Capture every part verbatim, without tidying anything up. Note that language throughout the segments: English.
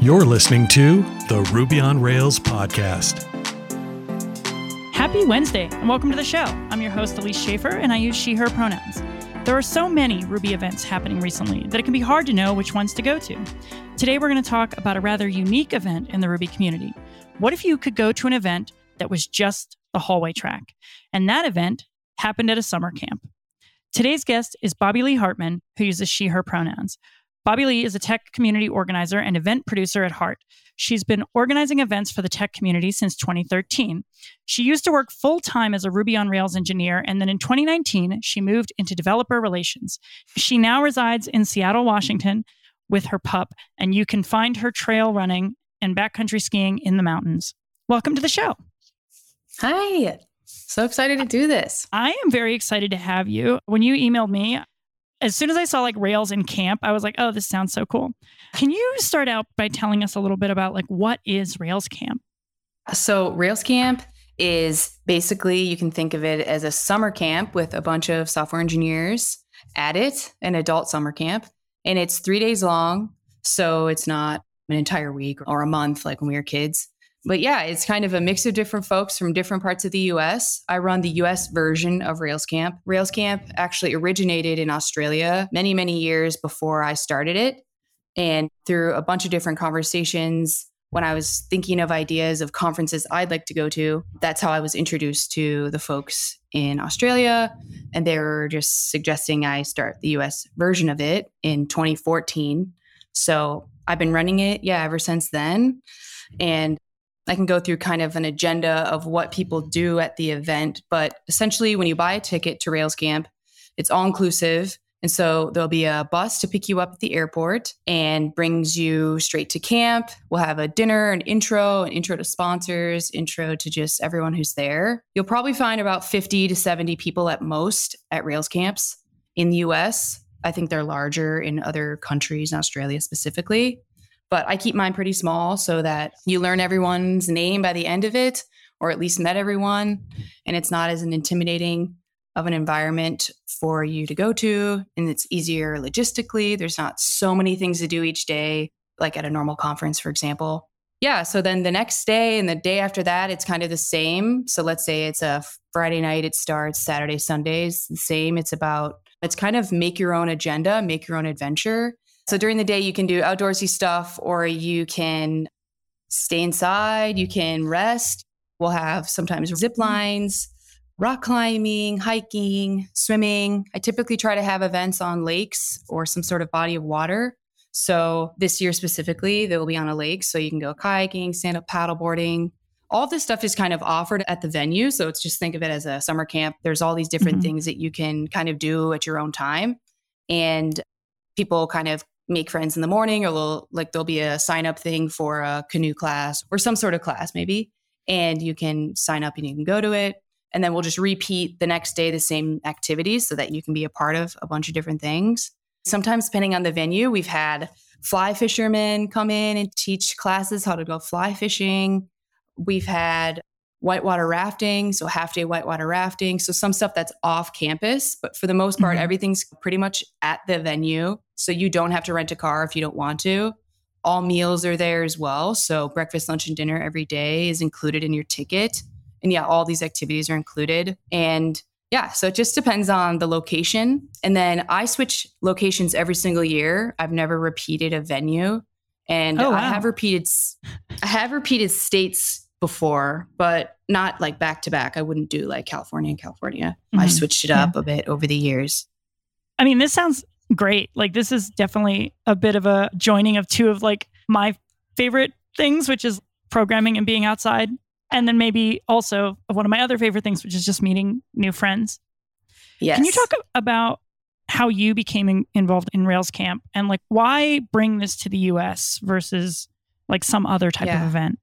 You're listening to the Ruby on Rails podcast. Happy Wednesday, and welcome to the show. I'm your host, Elise Schaefer, and I use she, her pronouns. There are so many Ruby events happening recently that it can be hard to know which ones to go to. Today, we're going to talk about a rather unique event in the Ruby community. What if you could go to an event that was just a hallway track? And that event happened at a summer camp. Today's guest is Bobby Lee Hartman, who uses she, her pronouns. Bobby Lee is a tech community organizer and event producer at heart. She's been organizing events for the tech community since twenty thirteen. She used to work full-time as a Ruby on Rails engineer, and then in twenty nineteen, she moved into developer relations. She now resides in Seattle, Washington, with her pup, and you can find her trail running and backcountry skiing in the mountains. Welcome to the show. Hi. So excited to do this. I am very excited to have you. When you emailed me, as soon as I saw like Rails in camp, I was like, oh, this sounds so cool. Can you start out by telling us a little bit about like what is Rails Camp? So Rails Camp is basically, you can think of it as a summer camp with a bunch of software engineers at it, an adult summer camp. And it's three days long. So it's not an entire week or a month like when we were kids. But yeah, it's kind of a mix of different folks from different parts of the U S. I run the U S version of Rails Camp. Rails Camp actually originated in Australia many, many years before I started it. And through a bunch of different conversations, when I was thinking of ideas of conferences I'd like to go to, that's how I was introduced to the folks in Australia. And they were just suggesting I start the U S version of it in twenty fourteen. So I've been running it, yeah, ever since then. And I can go through kind of an agenda of what people do at the event. But essentially, when you buy a ticket to Rails Camp, it's all inclusive. And so there'll be a bus to pick you up at the airport and brings you straight to camp. We'll have a dinner, an intro, an intro to sponsors, intro to just everyone who's there. You'll probably find about fifty to seventy people at most at Rails Camps in the U S. I think they're larger in other countries, in Australia specifically. But I keep mine pretty small so that you learn everyone's name by the end of it, or at least met everyone. And it's not as an intimidating of an environment for you to go to. And it's easier logistically. There's not so many things to do each day, like at a normal conference, for example. Yeah. So then the next day and the day after that, it's kind of the same. So let's say it's a Friday night, it starts Saturday, Sundays, the same. It's about, it's kind of make your own agenda, make your own adventure. So during the day, you can do outdoorsy stuff, or you can stay inside, you can rest. We'll have sometimes zip lines, rock climbing, hiking, swimming. I typically try to have events on lakes or some sort of body of water. So this year specifically, they will be on a lake. So you can go kayaking, stand-up paddleboarding. All this stuff is kind of offered at the venue. So it's just think of it as a summer camp. There's all these different mm-hmm. things that you can kind of do at your own time. And people kind of make friends in the morning, or they'll, like there'll be a sign up thing for a canoe class or some sort of class maybe. And you can sign up and you can go to it. And then we'll just repeat the next day the same activities so that you can be a part of a bunch of different things. Sometimes depending on the venue, we've had fly fishermen come in and teach classes how to go fly fishing. We've had whitewater rafting, so half day whitewater rafting. So some stuff that's off campus, but for the most part, mm-hmm. everything's pretty much at the venue. So you don't have to rent a car if you don't want to. All meals are there as well. So breakfast, lunch, and dinner every day is included in your ticket. And yeah, all these activities are included. And yeah, so it just depends on the location. And then I switch locations every single year. I've never repeated a venue. And oh, wow. I have repeated I have repeated states before, but not like back to back. I wouldn't do like California and California. Mm-hmm. I switched it up yeah. a bit over the years. I mean, this sounds great. Like this is definitely a bit of a joining of two of like my favorite things, which is programming and being outside. And then maybe also one of my other favorite things, which is just meeting new friends. Yes. Can you talk about how you became in, involved in Rails Camp and like why bring this to the U S versus like some other type yeah. of event?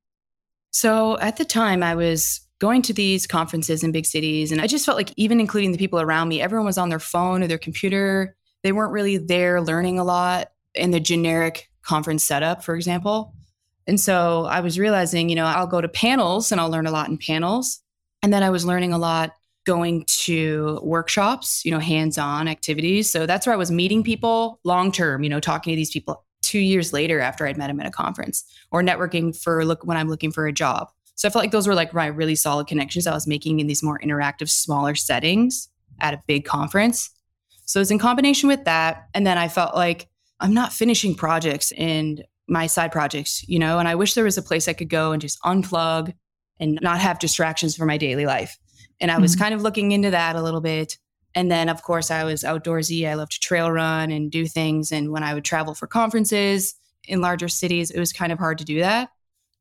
So at the time I was going to these conferences in big cities, and I just felt like even including the people around me, everyone was on their phone or their computer. They weren't really there learning a lot in the generic conference setup, for example. And so I was realizing, you know, I'll go to panels and I'll learn a lot in panels. And then I was learning a lot going to workshops, you know, hands-on activities. So that's where I was meeting people long-term, you know, talking to these people two years later after I'd met him at a conference, or networking for look when I'm looking for a job. So I felt like those were like my really solid connections I was making in these more interactive, smaller settings at a big conference. So it was in combination with that. And then I felt like I'm not finishing projects and my side projects, you know, and I wish there was a place I could go and just unplug and not have distractions for my daily life. And I was mm-hmm. kind of looking into that a little bit. And then, of course, I was outdoorsy. I loved to trail run and do things. And when I would travel for conferences in larger cities, it was kind of hard to do that.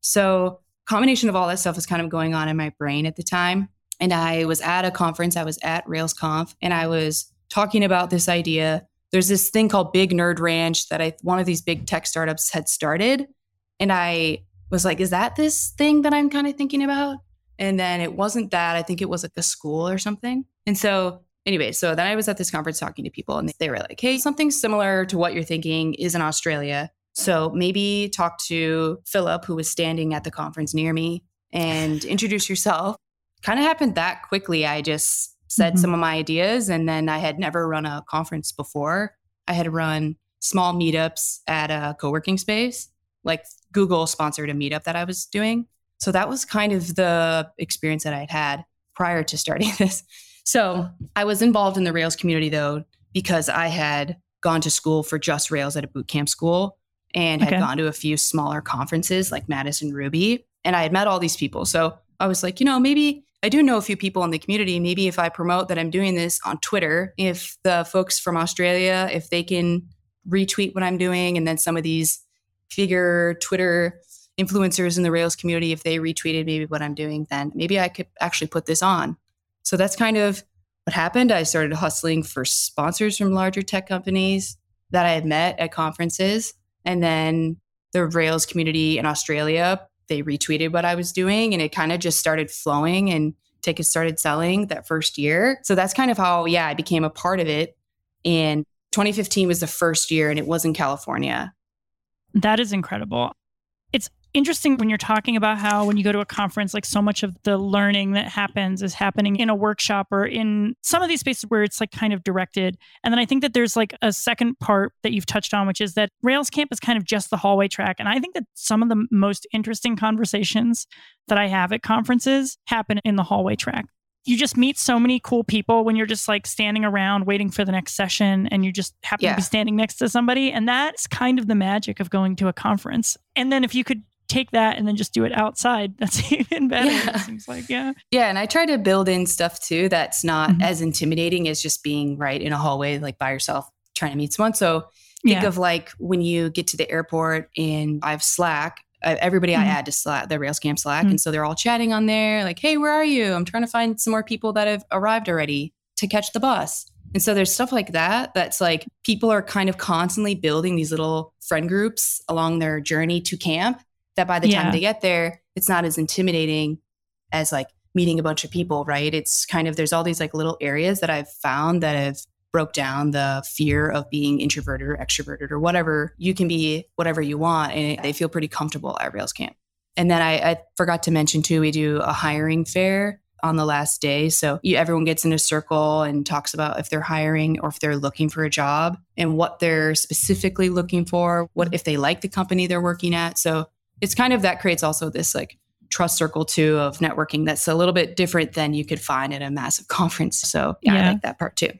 So combination of all that stuff was kind of going on in my brain at the time. And I was at a conference. I was at RailsConf, and I was talking about this idea. There's this thing called Big Nerd Ranch that I one of these big tech startups had started. And I was like, is that this thing that I'm kind of thinking about? And then it wasn't that. I think it was like a school or something. And so anyway, so then I was at this conference talking to people, and they were like, hey, something similar to what you're thinking is in Australia. So maybe talk to Philip, who was standing at the conference near me, and introduce yourself. Kind of happened that quickly. I just said mm-hmm. some of my ideas, and then I had never run a conference before. I had run small meetups at a co-working space, like Google sponsored a meetup that I was doing. So that was kind of the experience that I'd had prior to starting this. So I was involved in the Rails community, though, because I had gone to school for just Rails at a boot camp school and had okay. gone to a few smaller conferences like Madison Ruby. And I had met all these people. So I was like, you know, maybe I do know a few people in the community. Maybe if I promote that I'm doing this on Twitter, if the folks from Australia, if they can retweet what I'm doing, and then some of these bigger Twitter influencers in the Rails community, if they retweeted maybe what I'm doing, then maybe I could actually put this on. So that's kind of what happened. I started hustling for sponsors from larger tech companies that I had met at conferences. And then the Rails community in Australia, they retweeted what I was doing, and it kind of just started flowing, and tickets started selling that first year. So that's kind of how, yeah, I became a part of it. And twenty fifteen was the first year, and it was in California. That is incredible. It's interesting when you're talking about how when you go to a conference, like so much of the learning that happens is happening in a workshop or in some of these spaces where it's like kind of directed. And then I think that there's like a second part that you've touched on, which is that RailsCamp is kind of just the hallway track. And I think that some of the most interesting conversations that I have at conferences happen in the hallway track. You just meet so many cool people when you're just like standing around waiting for the next session, and you just happen yeah. to be standing next to somebody. And that's kind of the magic of going to a conference. And then if you could take that and then just do it outside, that's even better. Yeah. It seems like, yeah. Yeah. And I try to build in stuff too that's not mm-hmm. as intimidating as just being right in a hallway, like by yourself, trying to meet someone. So think yeah. of like when you get to the airport and I have Slack, uh, everybody mm-hmm. I add to Slack, the RailsCamp Slack. Mm-hmm. And so they're all chatting on there like, hey, where are you? I'm trying to find some more people that have arrived already to catch the bus. And so there's stuff like that. That's like people are kind of constantly building these little friend groups along their journey to camp, that by the yeah. time they get there, it's not as intimidating as like meeting a bunch of people, right? It's kind of, there's all these like little areas that I've found that have broke down the fear of being introverted or extroverted or whatever. You can be whatever you want, and they feel pretty comfortable at RailsCamp. And then I, I forgot to mention too, we do a hiring fair on the last day. So you, everyone gets in a circle and talks about if they're hiring or if they're looking for a job and what they're specifically looking for, what if they like the company they're working at. So it's kind of, that creates also this like trust circle too of networking that's a little bit different than you could find at a massive conference. So yeah, yeah. I like that part too.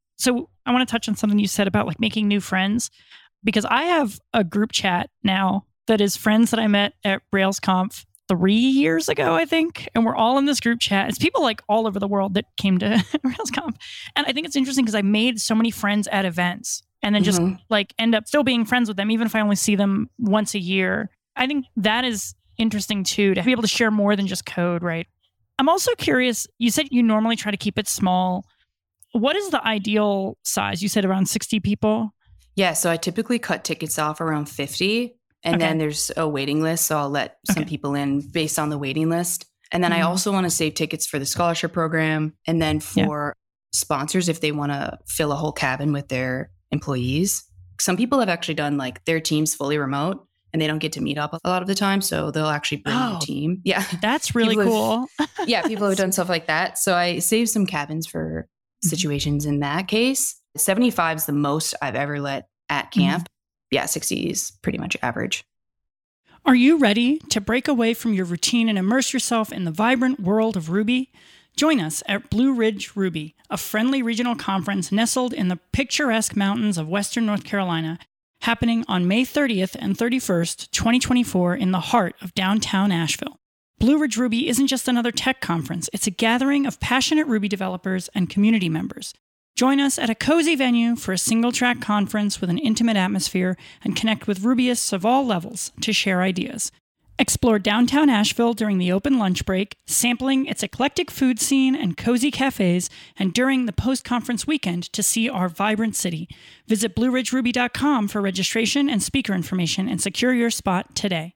So I want to touch on something you said about like making new friends, because I have a group chat now that is friends that I met at RailsConf three years ago, I think. And we're all in this group chat. It's people like all over the world that came to RailsConf. And I think it's interesting because I made so many friends at events and then just mm-hmm. like end up still being friends with them, even if I only see them once a year. I think that is interesting too, to be able to share more than just code, right? I'm also curious, you said you normally try to keep it small. What is the ideal size? You said around sixty people? Yeah, so I typically cut tickets off around fifty. And okay. then there's a waiting list. So I'll let some okay. people in based on the waiting list. And then mm-hmm. I also want to save tickets for the scholarship program. And then for yeah. sponsors, if they want to fill a whole cabin with their employees. Some people have actually done like their team's fully remote, and they don't get to meet up a lot of the time. So they'll actually bring oh, the team. Yeah. That's really cool. Have, yeah. People have done stuff like that. So I saved some cabins for situations in that case. seventy-five is the most I've ever let at camp. yeah, sixty is pretty much average. Are you ready to break away from your routine and immerse yourself in the vibrant world of Ruby? Join us at Blue Ridge Ruby, a friendly regional conference nestled in the picturesque mountains of Western North Carolina, happening on May thirtieth and thirty-first, twenty twenty-four, in the heart of downtown Asheville. Blue Ridge Ruby isn't just another tech conference, it's a gathering of passionate Ruby developers and community members. Join us at a cozy venue for a single-track conference with an intimate atmosphere and connect with Rubyists of all levels to share ideas. Explore downtown Asheville during the open lunch break, sampling its eclectic food scene and cozy cafes, and during the post-conference weekend to see our vibrant city. Visit blue ridge ruby dot com for registration and speaker information and secure your spot today.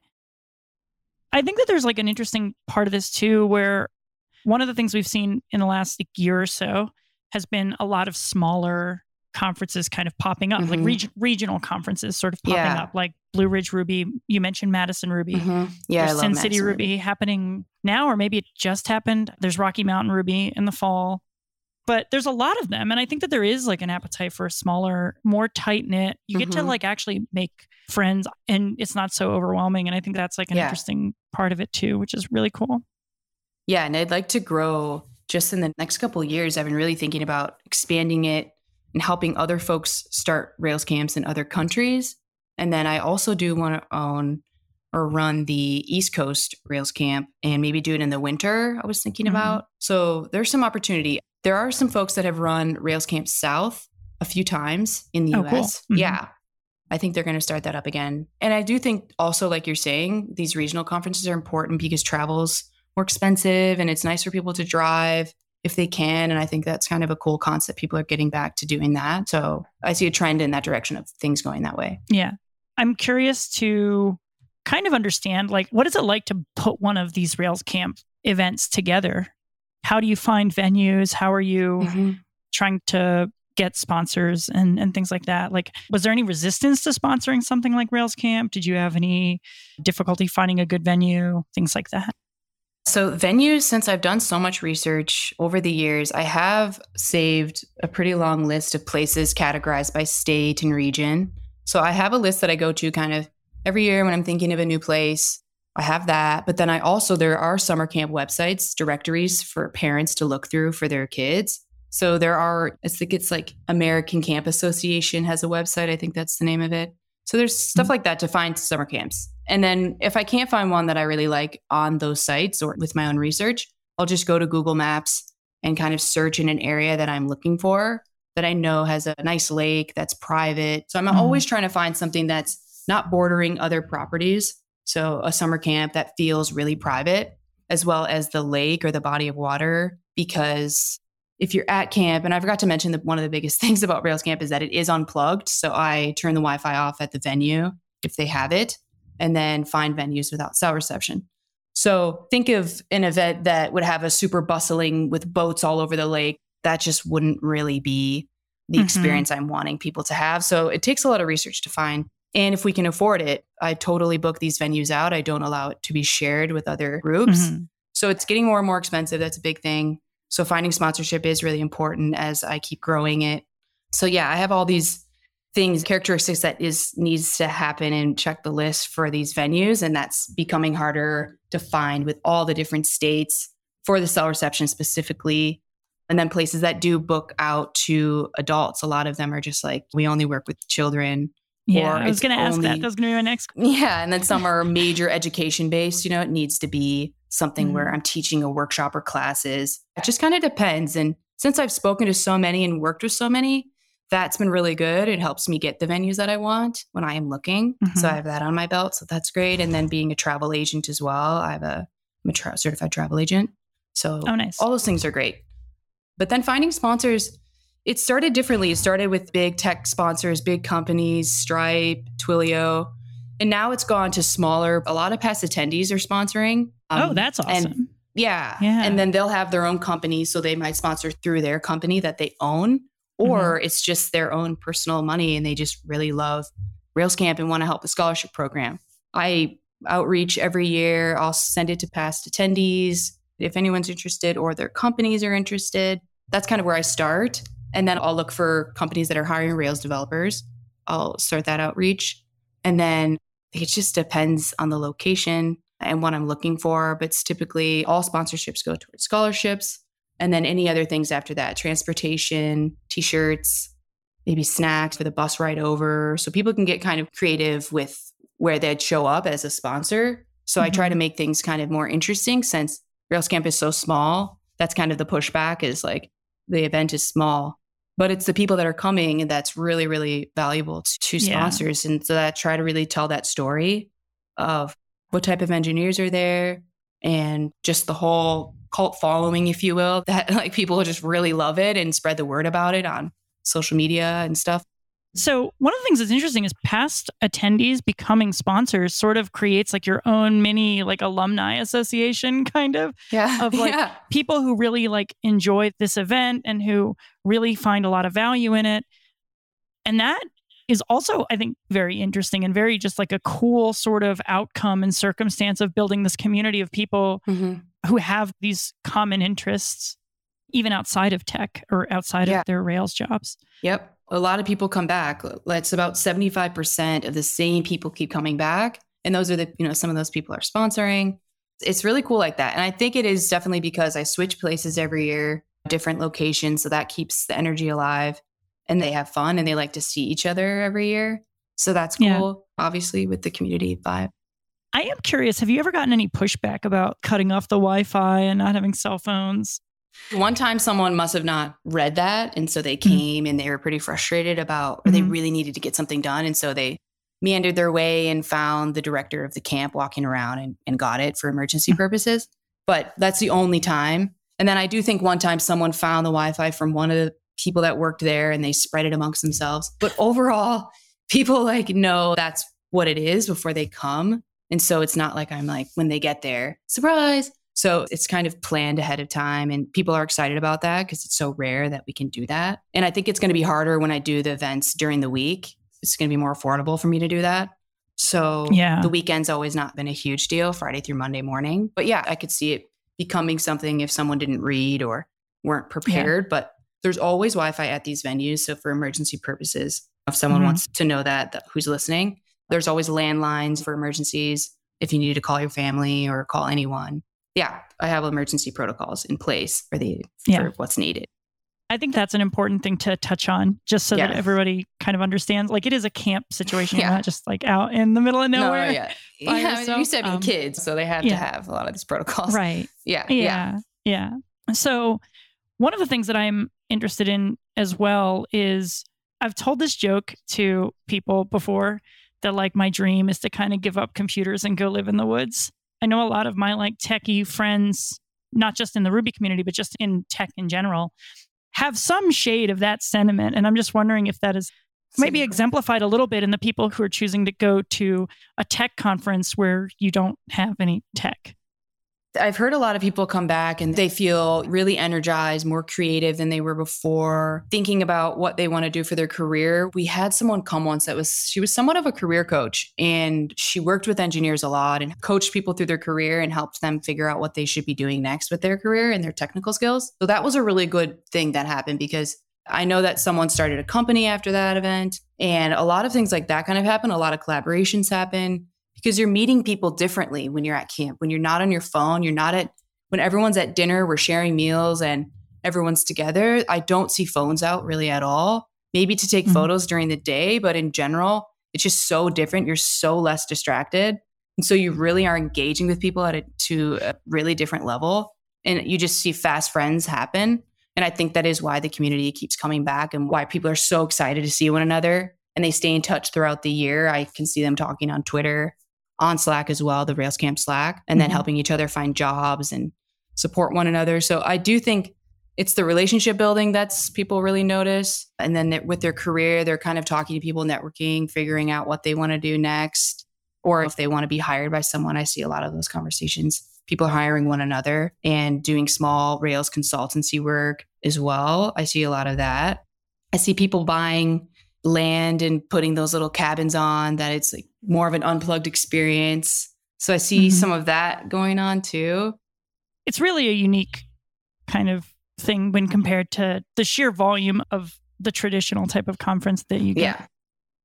I think that there's like an interesting part of this too, where one of the things we've seen in the last like, year or so has been a lot of smaller conferences kind of popping up, mm-hmm. like reg- regional conferences sort of popping yeah. up, like Blue Ridge Ruby. You mentioned Madison Ruby. Mm-hmm. Yeah, There's I love Sin City Madison Ruby, Ruby happening now, or maybe it just happened. There's Rocky Mountain Ruby in the fall. But there's a lot of them. And I think that there is like an appetite for a smaller, more tight-knit. You get mm-hmm. to like actually make friends and it's not so overwhelming. And I think that's like an yeah. interesting part of it too, which is really cool. Yeah. And I'd like to grow just in the next couple of years. I've been really thinking about expanding it and helping other folks start Rails camps in other countries. And then I also do want to own or run the East Coast Rails camp and maybe do it in the winter, I was thinking mm-hmm. about. So there's some opportunity. There are some folks that have run Rails Camp South a few times in the oh, U S. Cool. Mm-hmm. Yeah. I think they're going to start that up again. And I do think also, like you're saying, these regional conferences are important because travel's more expensive and it's nice for people to drive if they can. And I think that's kind of a cool concept. People are getting back to doing that. So I see a trend in that direction of things going that way. Yeah. I'm curious to kind of understand, like, what is it like to put one of these Rails Camp events together? How do you find venues? How are you mm-hmm. trying to get sponsors and, and things like that? Like, was there any resistance to sponsoring something like Rails Camp? Did you have any difficulty finding a good venue? Things like that? So venues, since I've done so much research over the years, I have saved a pretty long list of places categorized by state and region. So I have a list that I go to kind of every year when I'm thinking of a new place. I have that. But then I also, there are summer camp websites, directories for parents to look through for their kids. So there are, I think it's like American Camp Association has a website. I think that's the name of it. So there's stuff like that to find summer camps. And then if I can't find one that I really like on those sites or with my own research, I'll just go to Google Maps and kind of search in an area that I'm looking for that I know has a nice lake that's private. So I'm mm-hmm. always trying to find something that's not bordering other properties. So a summer camp that feels really private, as well as the lake or the body of water. Because if you're at camp, and I forgot to mention that one of the biggest things about Rails Camp is that it is unplugged. So I turn the Wi-Fi off at the venue if they have it, and then find venues without cell reception. So think of an event that would have a super bustling with boats all over the lake. That just wouldn't really be the mm-hmm. experience I'm wanting people to have. So it takes a lot of research to find. And if we can afford it, I totally book these venues out. I don't allow it to be shared with other groups. Mm-hmm. So it's getting more and more expensive. That's a big thing. So finding sponsorship is really important as I keep growing it. So yeah, I have all these things, characteristics that is needs to happen and check the list for these venues. And that's becoming harder to find with all the different states for the cell reception specifically. And then places that do book out to adults. A lot of them are just like, we only work with children. Yeah, I was going to ask that. That was going to be my next question. Yeah. And then some are major education based. You know, it needs to be something mm-hmm. where I'm teaching a workshop or classes. It just kind of depends. And since I've spoken to so many and worked with so many, that's been really good. It helps me get the venues that I want when I am looking. Mm-hmm. So I have that on my belt. So that's great. And then being a travel agent as well. I have a, I'm a tra- certified travel agent. So oh, nice. All those things are great. But then finding sponsors, it started differently. It started with big tech sponsors, big companies, Stripe, Twilio. And now it's gone to smaller. A lot of past attendees are sponsoring. Um, oh, that's awesome. And yeah. yeah. And then they'll have their own company. So they might sponsor through their company that they own, or mm-hmm. it's just their own personal money. And they just really love Rails Camp and want to help the scholarship program. I outreach every year. I'll send it to past attendees if anyone's interested or their companies are interested. That's kind of where I start. And then I'll look for companies that are hiring Rails developers. I'll start that outreach. And then it just depends on the location and what I'm looking for. But it's typically all sponsorships go towards scholarships. And then any other things after that, transportation, t-shirts, maybe snacks for the bus ride over. So people can get kind of creative with where they'd show up as a sponsor. So mm-hmm. I try to make things kind of more interesting since Rails Camp is so small. That's kind of the pushback is like the event is small, but it's the people that are coming and that's really, really valuable to, to sponsors. Yeah. And so I try to really tell that story of what type of engineers are there and just the whole cult following, if you will, that like people just really love it and spread the word about it on social media and stuff. So one of the things that's interesting is past attendees becoming sponsors sort of creates like your own mini like alumni association kind of yeah. of like yeah. people who really like enjoy this event and who really find a lot of value in it. And that is also, I think, very interesting and very just like a cool sort of outcome and circumstance of building this community of people mm-hmm. who have these common interests, even outside of tech or outside yeah. of their Rails jobs. Yep. A lot of people come back. It's about seventy-five percent of the same people keep coming back. And those are the, you know, some of those people are sponsoring. It's really cool like that. And I think it is definitely because I switch places every year, different locations. So that keeps the energy alive and they have fun and they like to see each other every year. So that's cool, yeah. obviously, with the community vibe. I am curious, have you ever gotten any pushback about cutting off the Wi-Fi and not having cell phones? One time someone must have not read that. And so they came mm-hmm. and they were pretty frustrated about, or mm-hmm. they really needed to get something done. And so they meandered their way and found the director of the camp walking around and, and got it for emergency mm-hmm. purposes. But that's the only time. And then I do think one time someone found the Wi-Fi from one of the people that worked there and they spread it amongst themselves. But overall, people like know that's what it is before they come. And so it's not like I'm like, when they get there, surprise. So it's kind of planned ahead of time and people are excited about that because it's so rare that we can do that. And I think it's going to be harder when I do the events during the week. It's going to be more affordable for me to do that. So yeah. the weekend's always not been a huge deal, Friday through Monday morning. But yeah, I could see it becoming something if someone didn't read or weren't prepared. Yeah. But there's always Wi-Fi at these venues. So for emergency purposes, if someone mm-hmm. wants to know that, that who's listening, there's always landlines for emergencies if you need to call your family or call anyone. Yeah, I have emergency protocols in place for the for yeah. what's needed. I think that's an important thing to touch on, just so yeah. that everybody kind of understands. Like it is a camp situation, yeah. not just like out in the middle of nowhere. No, yeah, yeah. You said um, kids, so they have yeah. to have a lot of these protocols, right? Yeah, yeah, yeah. yeah. So one of the things that I'm interested in as well is I've told this joke to people before that like my dream is to kind of give up computers and go live in the woods. I know a lot of my like techie friends, not just in the Ruby community, but just in tech in general, have some shade of that sentiment. And I'm just wondering if that is maybe exemplified a little bit in the people who are choosing to go to a tech conference where you don't have any tech. I've heard a lot of people come back and they feel really energized, more creative than they were before, thinking about what they want to do for their career. We had someone come once that was, she was somewhat of a career coach and she worked with engineers a lot and coached people through their career and helped them figure out what they should be doing next with their career and their technical skills. So that was a really good thing that happened because I know that someone started a company after that event and a lot of things like that kind of happen. A lot of collaborations happen. Because you're meeting people differently when you're at camp, when you're not on your phone, you're not at, when everyone's at dinner, we're sharing meals and everyone's together. I don't see phones out really at all. Maybe to take mm-hmm. photos during the day, but in general, it's just so different. You're so less distracted. And so you really are engaging with people at a, to a really different level. And you just see fast friends happen. And I think that is why the community keeps coming back and why people are so excited to see one another and they stay in touch throughout the year. I can see them talking on Twitter, on Slack as well, the Rails Camp Slack, and then mm-hmm. helping each other find jobs and support one another. So I do think it's the relationship building that's people really notice. And then with their career, they're kind of talking to people, networking, figuring out what they want to do next, or if they want to be hired by someone. I see a lot of those conversations. People hiring one another and doing small Rails consultancy work as well. I see a lot of that. I see people buying land and putting those little cabins on that it's like more of an unplugged experience. So I see mm-hmm. some of that going on too. It's really a unique kind of thing when compared to the sheer volume of the traditional type of conference that you get. Yeah.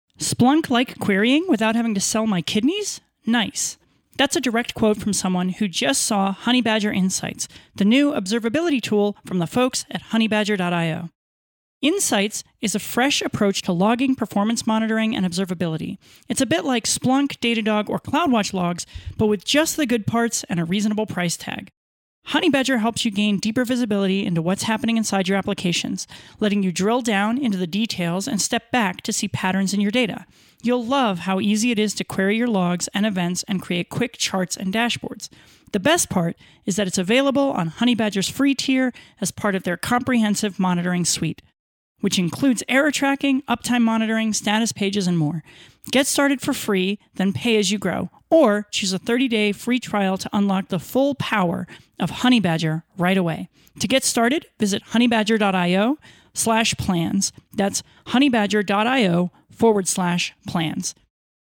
Splunk-like querying without having to sell my kidneys? Nice. That's a direct quote from someone who just saw Honeybadger Insights, the new observability tool from the folks at honeybadger dot io. Insights is a fresh approach to logging, performance monitoring, and observability. It's a bit like Splunk, Datadog, or CloudWatch logs, but with just the good parts and a reasonable price tag. Honeybadger helps you gain deeper visibility into what's happening inside your applications, letting you drill down into the details and step back to see patterns in your data. You'll love how easy it is to query your logs and events and create quick charts and dashboards. The best part is that it's available on Honeybadger's free tier as part of their comprehensive monitoring suite, which includes error tracking, uptime monitoring, status pages, and more. Get started for free, then pay as you grow, or choose a thirty-day free trial to unlock the full power of Honeybadger right away. To get started, visit honeybadger dot io slash plans. That's honeybadger dot io forward slash plans.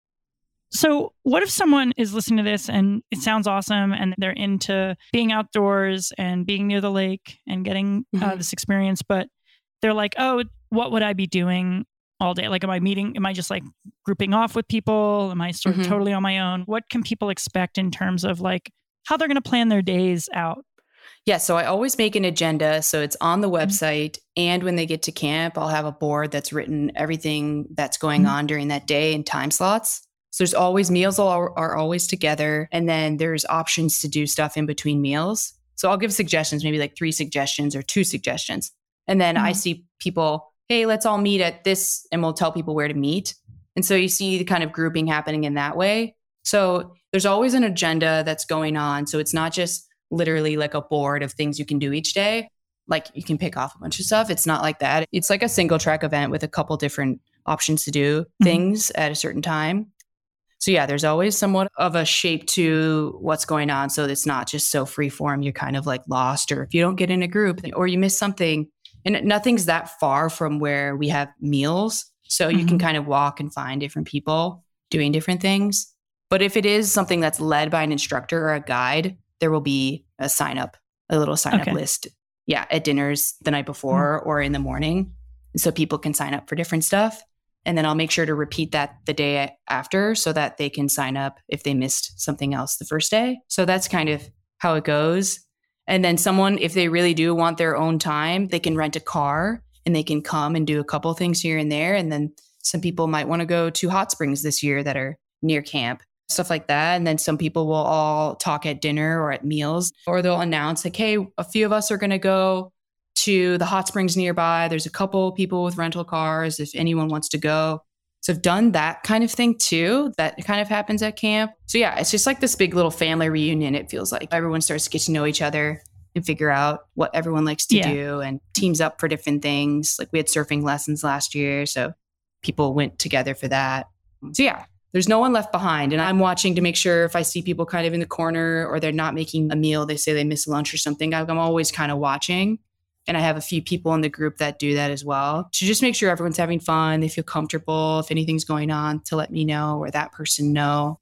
So what if someone is listening to this and it sounds awesome and they're into being outdoors and being near the lake and getting uh, mm-hmm. this experience, but they're like, oh, what would I be doing all day? Like, am I meeting? Am I just like grouping off with people? Am I sort of mm-hmm. totally on my own? What can people expect in terms of like how they're going to plan their days out? Yeah, so I always make an agenda. So it's on the website. Mm-hmm. And when they get to camp, I'll have a board that's written everything that's going mm-hmm. on during that day and time slots. So there's always meals are, are always together. And then there's options to do stuff in between meals. So I'll give suggestions, maybe like three suggestions or two suggestions. And then mm-hmm. I see people, hey, let's all meet at this, and we'll tell people where to meet. And so you see the kind of grouping happening in that way. So there's always an agenda that's going on. So it's not just literally like a board of things you can do each day. Like you can pick off a bunch of stuff. It's not like that. It's like a single track event with a couple different options to do mm-hmm. things at a certain time. So yeah, there's always somewhat of a shape to what's going on. So it's not just so free form. You're kind of like lost, or if you don't get in a group or you miss something, and nothing's that far from where we have meals. So mm-hmm. you can kind of walk and find different people doing different things. But if it is something that's led by an instructor or a guide, there will be a sign up, a little sign okay. up list. Yeah, at dinners the night before mm-hmm. or in the morning. So people can sign up for different stuff. And then I'll make sure to repeat that the day after so that they can sign up if they missed something else the first day. So that's kind of how it goes. And then someone, if they really do want their own time, they can rent a car and they can come and do a couple things here and there. And then some people might want to go to hot springs this year that are near camp, stuff like that. And then some people will all talk at dinner or at meals, or they'll announce like, hey, a few of us are going to go to the hot springs nearby. There's a couple people with rental cars if anyone wants to go. So I've done that kind of thing too. That kind of happens at camp. So yeah, it's just like this big little family reunion. It feels like everyone starts to get to know each other and figure out what everyone likes to yeah. do and teams up for different things. Like we had surfing lessons last year, so people went together for that. So yeah, there's no one left behind. And I'm watching to make sure if I see people kind of in the corner or they're not making a meal, they say they miss lunch or something. I'm always kind of watching. And I have a few people in the group that do that as well, to just make sure everyone's having fun. They feel comfortable. If anything's going on, to let me know or that person know.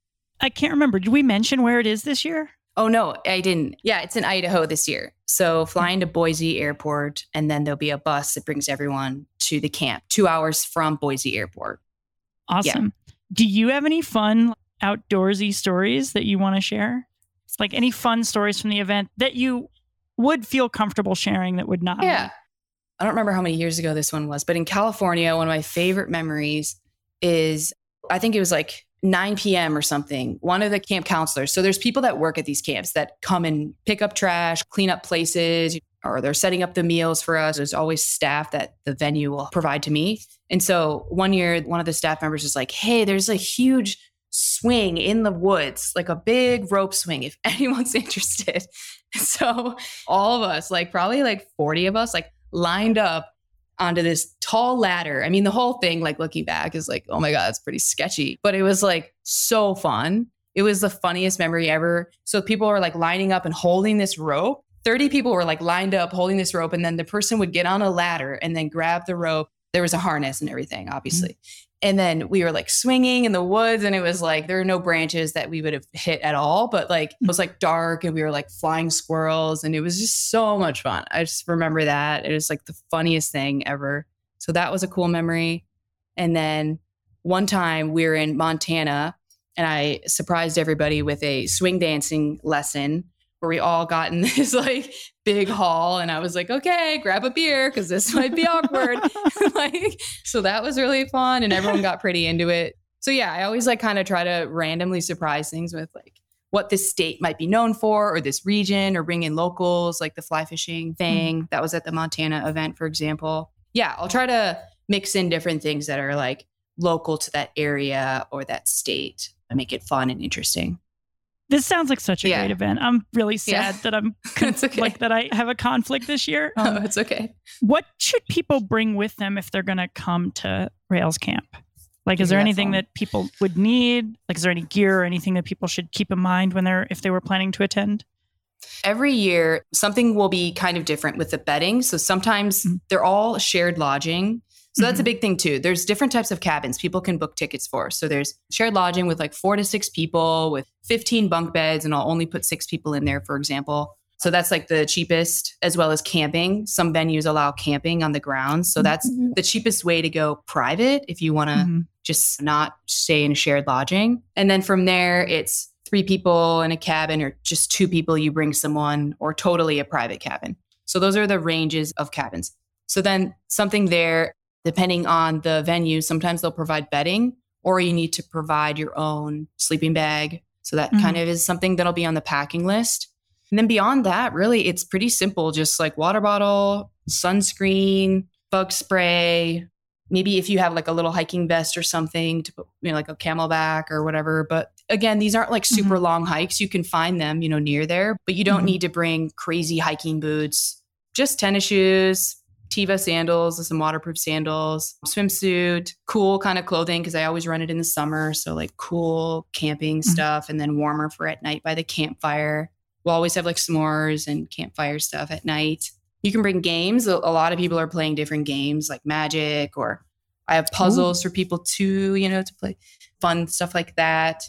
I can't remember. Did we mention where it is this year? Oh, no, I didn't. Yeah, it's in Idaho this year. So flying to Boise Airport, and then there'll be a bus that brings everyone to the camp, two hours from Boise Airport. Awesome. Yeah. Do you have any fun outdoorsy stories that you want to share? It's like any fun stories from the event that you would feel comfortable sharing that would not. Yeah. I don't remember how many years ago this one was, but in California, one of my favorite memories is, I think it was like nine p.m. or something. One of the camp counselors. So there's people that work at these camps that come and pick up trash, clean up places, or they're setting up the meals for us. There's always staff that the venue will provide to me. And so one year, one of the staff members was like, hey, there's a huge swing in the woods, like a big rope swing, if anyone's interested. So all of us, like probably like forty of us, like lined up onto this tall ladder. I mean, the whole thing, like looking back is like, oh my God, it's pretty sketchy, but it was like so fun. It was the funniest memory ever. So people were like lining up and holding this rope. thirty people were like lined up holding this rope. And then the person would get on a ladder and then grab the rope. There was a harness and everything, obviously. Mm-hmm. And then we were like swinging in the woods, and it was like, there were no branches that we would have hit at all, but like, it was like dark and we were like flying squirrels, and it was just so much fun. I just remember that. It was like the funniest thing ever. So that was a cool memory. And then one time we were in Montana and I surprised everybody with a swing dancing lesson where we all got in this like big hall and I was like, okay, grab a beer because this might be awkward. Like, so that was really fun and everyone got pretty into it. So yeah, I always like kind of try to randomly surprise things with like what this state might be known for or this region or bring in locals like the fly fishing thing. Mm. That was at the Montana event, for example. Yeah, I'll try to mix in different things that are like local to that area or that state and make it fun and interesting. This sounds like such a yeah. great event. I'm really sad yeah. that I'm it's okay. like that I have a conflict this year. Um, oh, it's okay. What should people bring with them if they're going to come to Rails Camp? Like, is there anything fun. that people would need? Like, is there any gear or anything that people should keep in mind when they're, if they were planning to attend? Every year, something will be kind of different with the bedding. So sometimes mm-hmm. they're all shared lodging. So that's mm-hmm. a big thing too. There's different types of cabins people can book tickets for. So there's shared lodging with like four to six people with fifteen bunk beds, and I'll only put six people in there, for example. So that's like the cheapest, as well as camping. Some venues allow camping on the ground. So that's mm-hmm. the cheapest way to go private if you want to mm-hmm. just not stay in shared lodging. And then from there, it's three people in a cabin or just two people, you bring someone, or totally a private cabin. So those are the ranges of cabins. So then something there, depending on the venue, sometimes they'll provide bedding or you need to provide your own sleeping bag. So that mm-hmm. kind of is something that'll be on the packing list. And then beyond that, really, it's pretty simple. Just like water bottle, sunscreen, bug spray. Maybe if you have like a little hiking vest or something to put, you know, like a Camelback or whatever. But again, these aren't like super mm-hmm. long hikes. You can find them, you know, near there, but you don't mm-hmm. need to bring crazy hiking boots. Just tennis shoes, Teva sandals, some waterproof sandals, swimsuit, cool kind of clothing because I always run it in the summer. So like cool camping mm-hmm. stuff, and then warmer for at night by the campfire. We'll always have like s'mores and campfire stuff at night. You can bring games. A lot of people are playing different games like Magic, or I have puzzles Ooh. for people too, you know, to play fun stuff like that.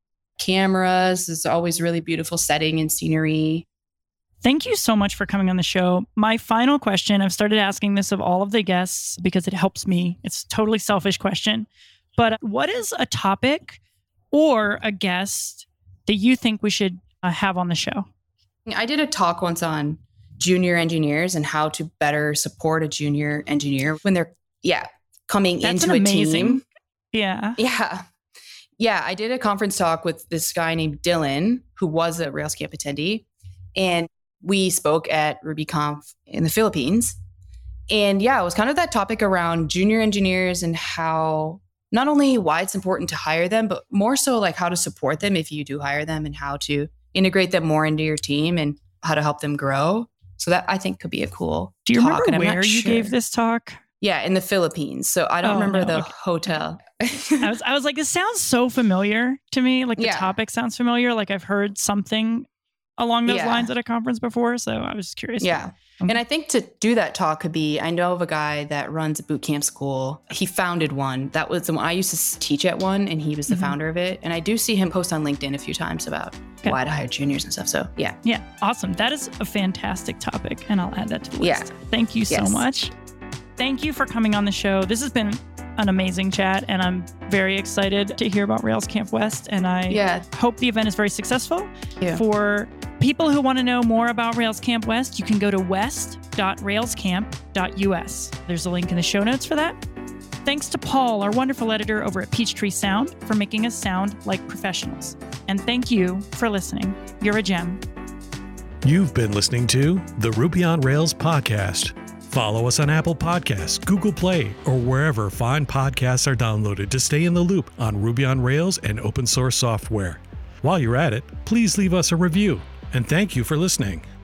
Cameras is always really beautiful setting and scenery. Thank you so much for coming on the show. My final question, I've started asking this of all of the guests because it helps me. It's a totally selfish question. But what is a topic or a guest that you think we should uh, have on the show? I did a talk once on junior engineers and how to better support a junior engineer when they're, yeah, coming That's into an a amazing, team. Yeah. Yeah. Yeah. I did a conference talk with this guy named Dylan, who was a Rails Camp attendee. And we spoke at RubyConf in the Philippines. And yeah, it was kind of that topic around junior engineers and how not only why it's important to hire them, but more so like how to support them if you do hire them and how to integrate them more into your team and how to help them grow. So that I think could be a cool Do you talk. remember where you sure. gave this talk? Yeah, in the Philippines. So I don't oh, remember no. the okay. hotel. I was I was like, this sounds so familiar to me. Like the yeah. topic sounds familiar. Like I've heard something along those yeah. lines at a conference before. So I was just curious. Yeah. Okay. And I think to do that talk could be, I know of a guy that runs a boot camp school. He founded one. That was the one I used to teach at one, and he was the mm-hmm. founder of it. And I do see him post on LinkedIn a few times about okay. why to hire juniors and stuff. So yeah. Yeah. Awesome. That is a fantastic topic. And I'll add that to the yeah. list. Thank you so yes. much. Thank you for coming on the show. This has been an amazing chat, and I'm very excited to hear about Rails Camp West. And I yeah. hope the event is very successful. Yeah. For people who want to know more about Rails Camp West, you can go to west dot railscamp dot u s. There's a link in the show notes for that. Thanks to Paul, our wonderful editor over at Peachtree Sound, for making us sound like professionals. And thank you for listening. You're a gem. You've been listening to the Ruby on Rails podcast. Follow us on Apple Podcasts, Google Play, or wherever fine podcasts are downloaded to stay in the loop on Ruby on Rails and open source software. While you're at it, please leave us a review. And thank you for listening.